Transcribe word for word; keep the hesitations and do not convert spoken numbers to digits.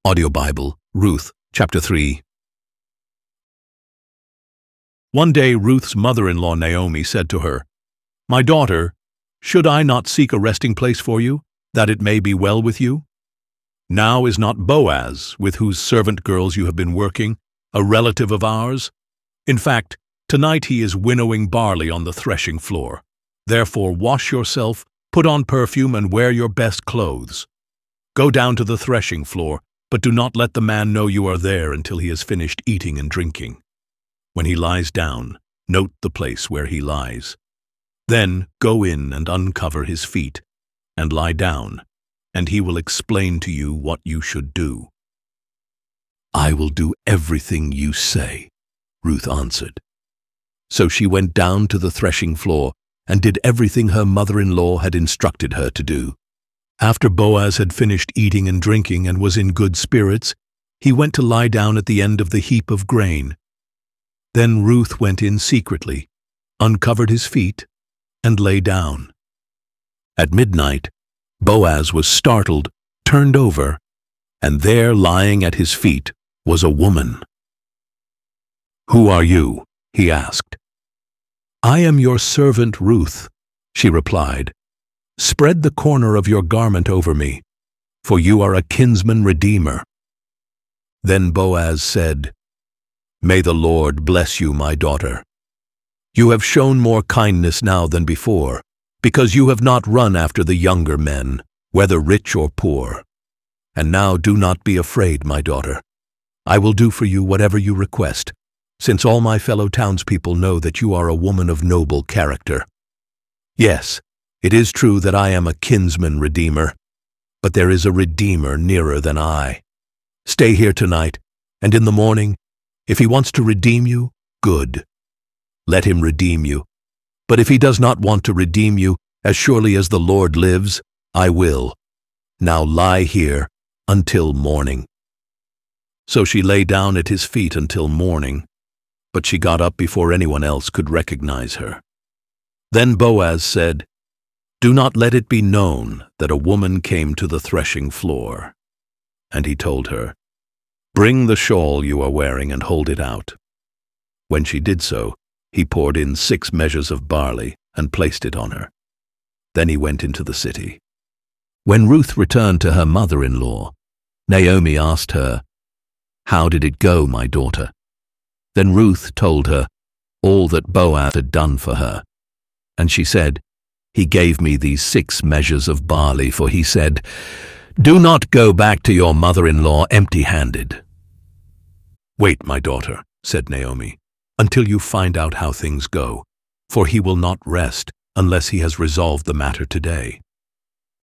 Audio Bible, Ruth, chapter three. One day Ruth's mother-in-law Naomi said to her, "My daughter, should I not seek a resting place for you, that it may be well with you? Now is not Boaz, with whose servant girls you have been working, a relative of ours? In fact, tonight he is winnowing barley on the threshing floor. Therefore wash yourself, put on perfume, and wear your best clothes. Go down to the threshing floor, but do not let the man know you are there until he has finished eating and drinking. When he lies down, note the place where he lies. Then go in and uncover his feet, and lie down, and he will explain to you what you should do." "I will do everything you say," Ruth answered. So she went down to the threshing floor and did everything her mother-in-law had instructed her to do. After Boaz had finished eating and drinking and was in good spirits, he went to lie down at the end of the heap of grain. Then Ruth went in secretly, uncovered his feet, and lay down. At midnight, Boaz was startled, turned over, and there lying at his feet was a woman. "Who are you?" he asked. "I am your servant Ruth," she replied. "Spread the corner of your garment over me, for you are a kinsman redeemer." Then Boaz said, "May the Lord bless you, my daughter. You have shown more kindness now than before, because you have not run after the younger men, whether rich or poor. And now do not be afraid, my daughter. I will do for you whatever you request, since all my fellow townspeople know that you are a woman of noble character. Yes, it is true that I am a kinsman redeemer, but there is a redeemer nearer than I. Stay here tonight, and in the morning, if he wants to redeem you, good. Let him redeem you. But if he does not want to redeem you, as surely as the Lord lives, I will. Now lie here until morning." So she lay down at his feet until morning, but she got up before anyone else could recognize her. Then Boaz said, "Do not let it be known that a woman came to the threshing floor." And he told her, "Bring the shawl you are wearing and hold it out." When she did so, he poured in six measures of barley and placed it on her. Then he went into the city. When Ruth returned to her mother-in-law, Naomi asked her, "How did it go, my daughter?" Then Ruth told her all that Boaz had done for her. And she said, "He gave me these six measures of barley, for he said, 'Do not go back to your mother-in-law empty-handed.'" "Wait, my daughter," said Naomi, "until you find out how things go, for he will not rest unless he has resolved the matter today."